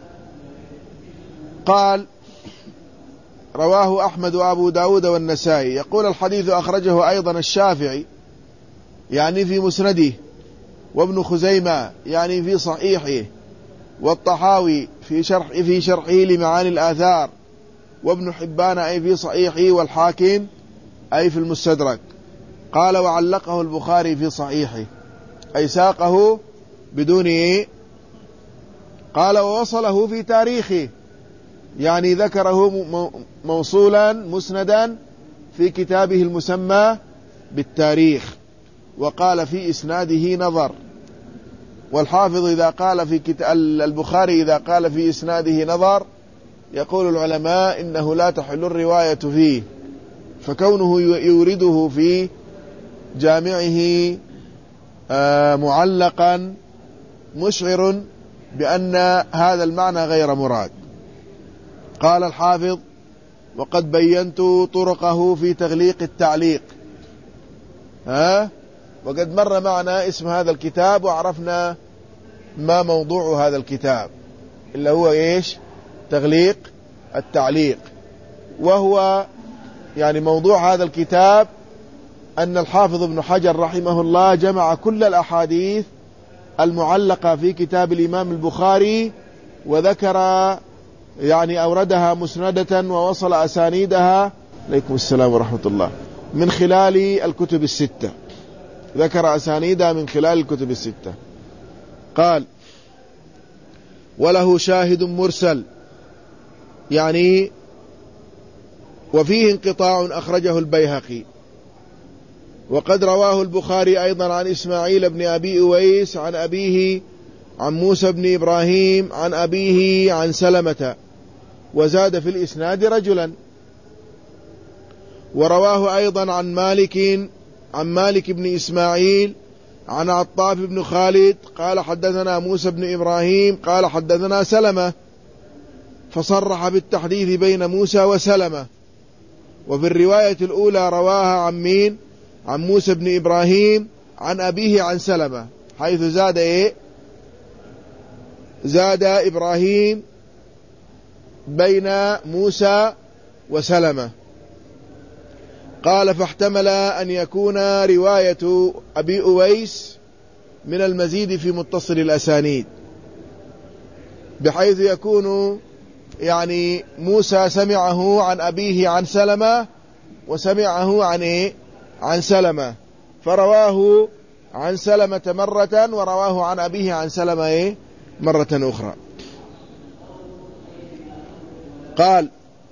Speaker 1: قال رواه أحمد وأبو داود والنسائي. يقول الحديث أخرجه أيضا الشافعي يعني في مسنده، وابن خزيمة يعني في صحيحه، والطحاوي في شرح في شرحه لمعاني الآثار، وابن حبان أي في صحيحه، والحاكم أي في المستدرك. قال وعلقه البخاري في صحيحه أي ساقه بدون إيه. قال ووصله في تاريخه يعني ذكره موصولا مسندا في كتابه المسمى بالتاريخ، وقال في إسناده نظر. والحافظ إذا قال في كتاب البخاري إذا قال في إسناده نظر يقول العلماء إنه لا تحل الرواية فيه، فكونه يورده في جامعه معلقا مشعر بأن هذا المعنى غير مراد. قال الحافظ وقد بينت طرقه في تغليق التعليق. ها وقد مر معنا اسم هذا الكتاب وعرفنا ما موضوع هذا الكتاب، إلا هو إيش؟ تغليق التعليق. وهو يعني موضوع هذا الكتاب أن الحافظ ابن حجر رحمه الله جمع كل الأحاديث المعلقة في كتاب الإمام البخاري، وذكر يعني أوردها مسندة ووصل أسانيدها عليكم السلام ورحمة الله من خلال الكتب الستة، ذكر أسانيدها من خلال الكتب الستة. قال وله شاهد مرسل يعني وفيه انقطاع أخرجه البيهقي. وقد رواه البخاري أيضا عن إسماعيل بن أبي أويس عن أبيه عن موسى بن إبراهيم عن أبيه عن سلمة، وزاد في الإسناد رجلا. ورواه أيضا عن مالك عن مالك بن إسماعيل عن عطاف بن خالد قال حدثنا موسى بن إبراهيم قال حدثنا سلمة، فصرح بالتحديث بين موسى وسلمة. وفي الرواية الأولى رواها عن مين؟ عن موسى بن إبراهيم عن أبيه عن سلمة، حيث زاد إيه؟ زاد إبراهيم بين موسى وسلمة. قال فاحتمل أن يكون رواية أبي أويس من المزيد في متصل الأسانيد، بحيث يكون يعني موسى سمعه عن أبيه عن سلمة وسمعه عن إيه؟ عن سلمة، فرواه عن سلمة مرة ورواه عن أبيه عن سلمة إيه؟ مرة أخرى. قال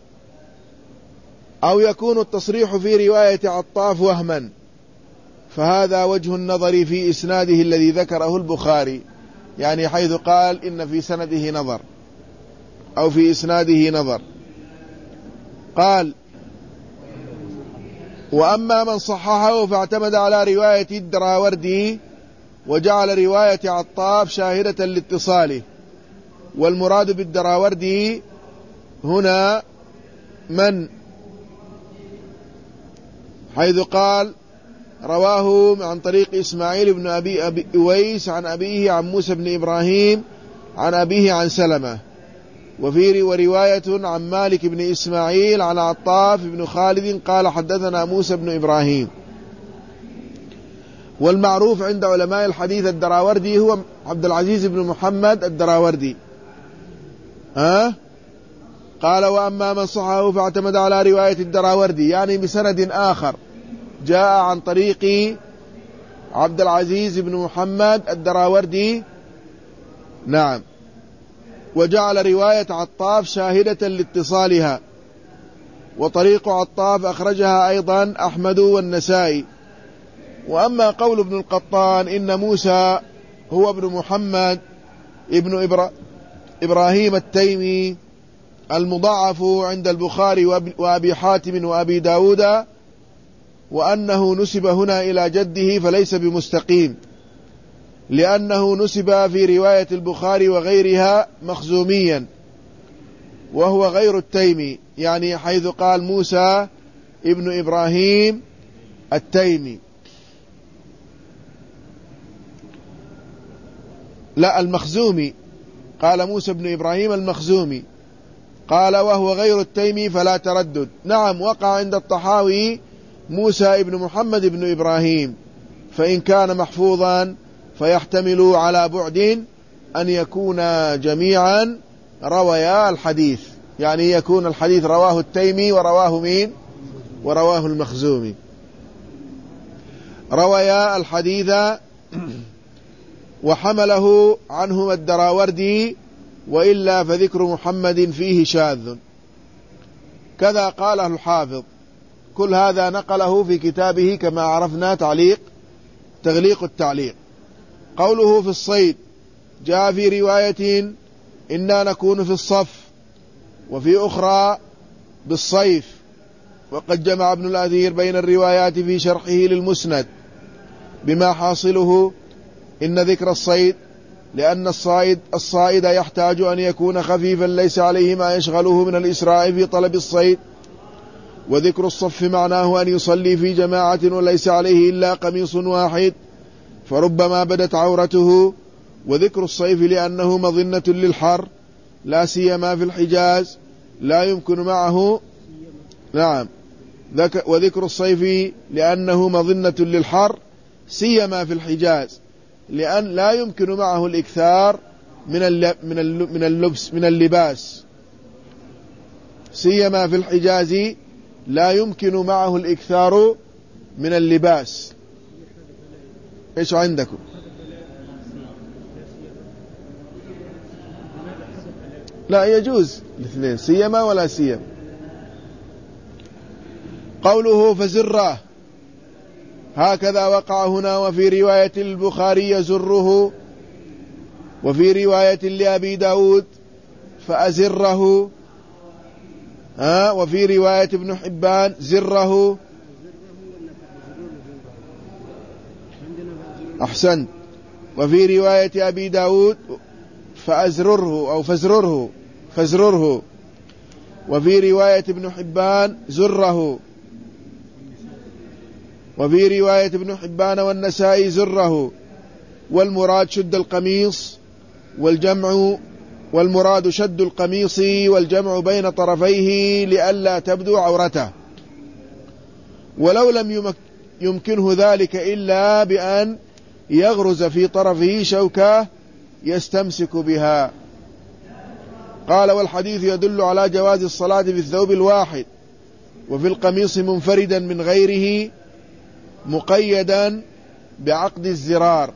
Speaker 1: أو يكون التصريح في رواية عطاف وهما، فهذا وجه النظر في إسناده الذي ذكره البخاري، يعني حيث قال إن في سنده نظر أو في إسناده نظر. قال وأما من صححه فاعتمد على رواية الدراوردي وجعل رواية عطاف شاهدة لاتصاله. والمراد بالدراوردي هنا من؟ حيث قال رواه عن طريق إسماعيل بن أبي, أبي أويس عن أبيه عن موسى بن إبراهيم عن أبيه عن سلمة. وفي رواية عن مالك بن إسماعيل عن عطاف بن خالد قال حدثنا موسى بن إبراهيم. والمعروف عند علماء الحديث الدراوردي هو عبد العزيز بن محمد الدراوردي. ها قال وأما من صححه فاعتمد على رواية الدراوردي يعني بسند آخر جاء عن طريق عبد العزيز بن محمد الدراوردي، نعم، وجعل رواية عطاف شاهدة لاتصالها. وطريق عطاف أخرجها أيضا أحمد والنسائي. وأما قول ابن القطان إن موسى هو ابن محمد ابن إبرا إبراهيم التيمي المضاعف عند البخاري وأبي حاتم وأبي داود، وأنه نسب هنا إلى جده، فليس بمستقيم، لأنه نسب في رواية البخاري وغيرها مخزوميا وهو غير التيمي، يعني حيث قال موسى ابن إبراهيم التيمي، لا المخزومي، قال موسى ابن إبراهيم المخزومي، قال وهو غير التيمي فلا تردد. نعم، وقع عند الطحاوي موسى ابن محمد ابن إبراهيم، فإن كان محفوظا فيحتمل على بعد أن يكون جميعا رويا الحديث، يعني يكون الحديث رواه التيمي ورواه مين؟ ورواه المخزومي، رويا الحديث وحمله عنهما الدراوردي، وإلا فذكر محمد فيه شاذ، كذا قاله الحافظ. كل هذا نقله في كتابه كما عرفنا تعليق تغليق التعليق. قوله في الصيد جاء في رواية إنا نكون في الصف، وفي أخرى بالصيف، وقد جمع ابن الأثير بين الروايات في شرحه للمسند بما حاصله إن ذكر الصيد لأن الصائد الصائد يحتاج أن يكون خفيفا ليس عليه ما يشغله من الإسراع في طلب الصيد، وذكر الصف معناه أن يصلي في جماعة وليس عليه إلا قميص واحد فربما بدت عورته، وذكر الصيف لأنه مظنة للحر لا سيما في الحجاز لا يمكن معه نعم وذكر الصيف لأنه مظنة للحر سيما في الحجاز لأن لا يمكن معه الإكثار من من اللبس من اللباس، سيما في الحجاز لا يمكن معه الإكثار من اللباس. إيش عندكم؟ لا يجوز الاثنين، سيما ولا سيما. قوله فزره هكذا وقع هنا، وفي رواية البخاري يزره، وفي رواية لأبي داود فأزره، ها وفي رواية ابن حبان زره. أحسنت. وفي رواية أبي داود فأزرره أو فزرره فزرره، وفي رواية ابن حبان زره، وفي رواية ابن حبان والنسائي زره. والمراد شد القميص والجمع والمراد شد القميص والجمع بين طرفيه لئلا تبدو عورته، ولو لم يمكنه ذلك إلا بأن يغرز في طرفه شوكة يستمسك بها. قال والحديث يدل على جواز الصلاة بالثوب الواحد وفي القميص منفردا من غيره مقيدا بعقد الزرار،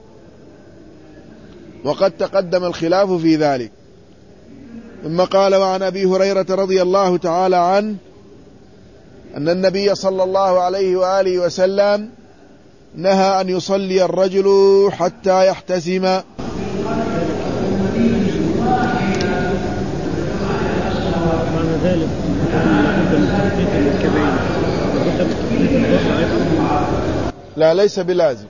Speaker 1: وقد تقدم الخلاف في ذلك. ثم قال وعن أبي هريرة رضي الله تعالى عنه أن النبي صلى الله عليه وآله وسلم نهى أن يصلي الرجل حتى يحتزم. لا ليس بلازم،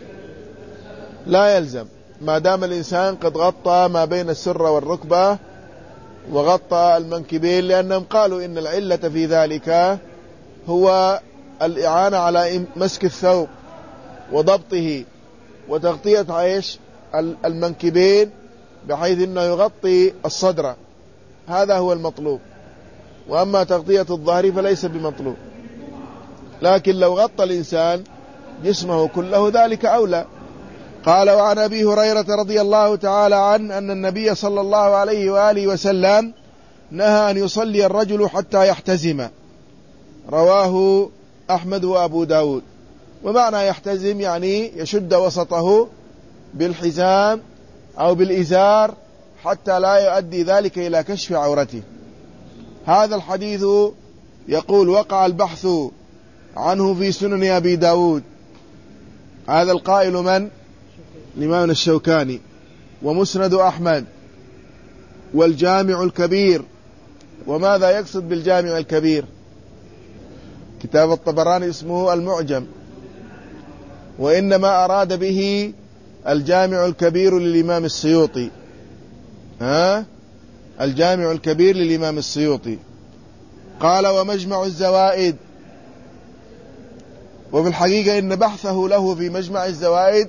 Speaker 1: لا يلزم ما دام الإنسان قد غطى ما بين السرة والركبة وغطى المنكبين، لأنهم قالوا إن العلة في ذلك هو الإعانة على مسك الثوب وضبطه وتغطية عيش المنكبين بحيث أنه يغطي الصدر، هذا هو المطلوب. وأما تغطية الظهر فليس بمطلوب، لكن لو غطى الإنسان جسمه كله ذلك أولى. قال وعن أبي هريرة رضي الله تعالى عنه أن النبي صلى الله عليه وآله وسلم نهى أن يصلي الرجل حتى يحتزم، رواه أحمد وأبو داود. ومعنى يحتزم يعني يشد وسطه بالحزام أو بالإزار حتى لا يؤدي ذلك إلى كشف عورته. هذا الحديث يقول وقع البحث عنه في سنن أبي داود. هذا القائل من؟ الإمام الشوكاني. ومسند أحمد والجامع الكبير. وماذا يقصد بالجامع الكبير؟ كتاب الطبراني اسمه المعجم، وإنما أراد به الجامع الكبير للإمام السيوطي. ها؟ الجامع الكبير للإمام السيوطي. قال ومجمع الزوائد. وفي الحقيقة إن بحثه له في مجمع الزوائد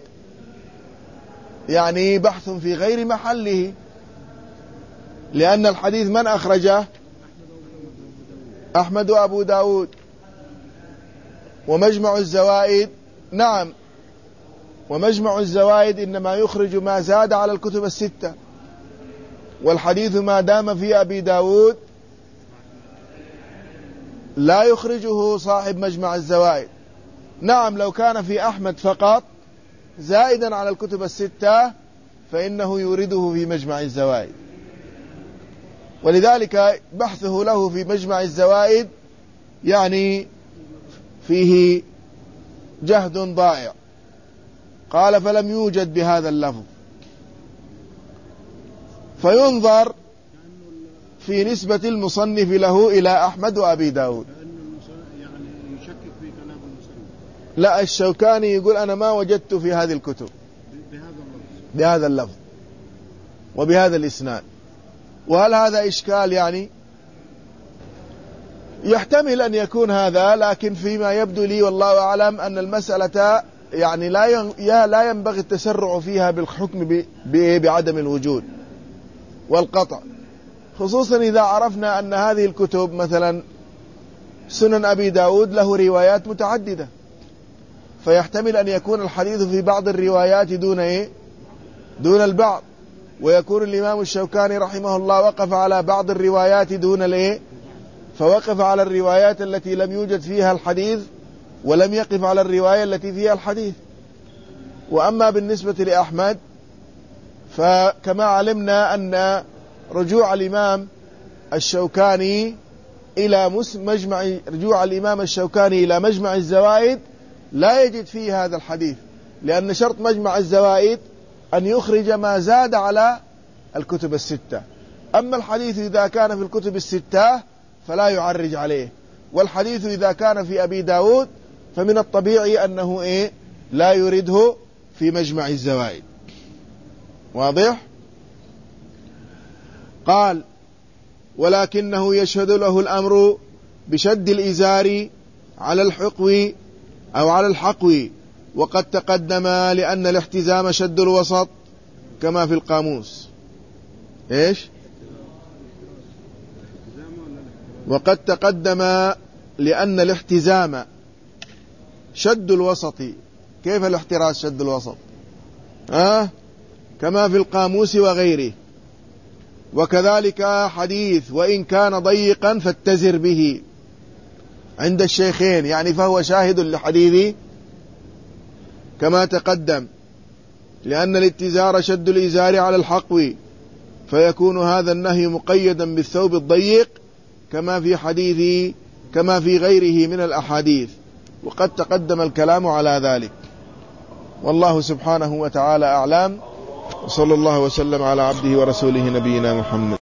Speaker 1: يعني بحث في غير محله، لأن الحديث من أخرجه؟ أحمد وأبو داود. ومجمع الزوائد نعم، ومجمع الزوائد إنما يخرج ما زاد على الكتب الستة، والحديث ما دام في أبي داود لا يخرجه صاحب مجمع الزوائد. نعم لو كان في أحمد فقط زائدا على الكتب الستة فإنه يورده في مجمع الزوائد، ولذلك بحثه له في مجمع الزوائد يعني فيه جهد ضائع. قال فلم يوجد بهذا اللفظ، فينظر في نسبة المصنف له إلى أحمد وأبي داود. لا، الشوكاني يقول أنا ما وجدت في هذه الكتب بهذا اللفظ وبهذا الإسناد. وهل هذا إشكال؟ يعني يحتمل أن يكون هذا، لكن فيما يبدو لي والله أعلم أن المسألة يعني لا لا ينبغي التسرع فيها بالحكم بعدم الوجود والقطع، خصوصا إذا عرفنا أن هذه الكتب مثلا سنن أبي داود له روايات متعددة، فيحتمل أن يكون الحديث في بعض الروايات دون إيه؟ دون البعض، ويكون الإمام الشوكاني رحمه الله وقف على بعض الروايات دون الإيه؟ فوقف على الروايات التي لم يوجد فيها الحديث ولم يقف على الرواية التي فيها الحديث. وأما بالنسبة لأحمد فكما علمنا أن رجوع الإمام الشوكاني إلى مجمع رجوع الإمام الشوكاني إلى مجمع الزوائد لا يجد فيه هذا الحديث، لأن شرط مجمع الزوائد أن يخرج ما زاد على الكتب الستة. أما الحديث إذا كان في الكتب الستة فلا يعرج عليه، والحديث إذا كان في أبي داود فمن الطبيعي أنه إيه؟ لا يرده في مجمع الزوائد. واضح؟ قال ولكنه يشهد له الأمر بشد الإزار على الحقو أو على الحقو، وقد تقدم لأن الاحتزام شد الوسط كما في القاموس. إيش؟ وقد تقدم لأن الاحتزام شد الوسط. كيف الاحتراز شد الوسط؟ آه كما في القاموس وغيره. وكذلك حديث وإن كان ضيقا فاتزر به عند الشيخين، يعني فهو شاهد لحديث كما تقدم، لأن الاتزار شد الإزار على الحقو، فيكون هذا النهي مقيدا بالثوب الضيق كما في حديث كما في غيره من الأحاديث، وقد تقدم الكلام على ذلك. والله سبحانه وتعالى أعلم، وصلى الله وسلم على عبده ورسوله نبينا محمد.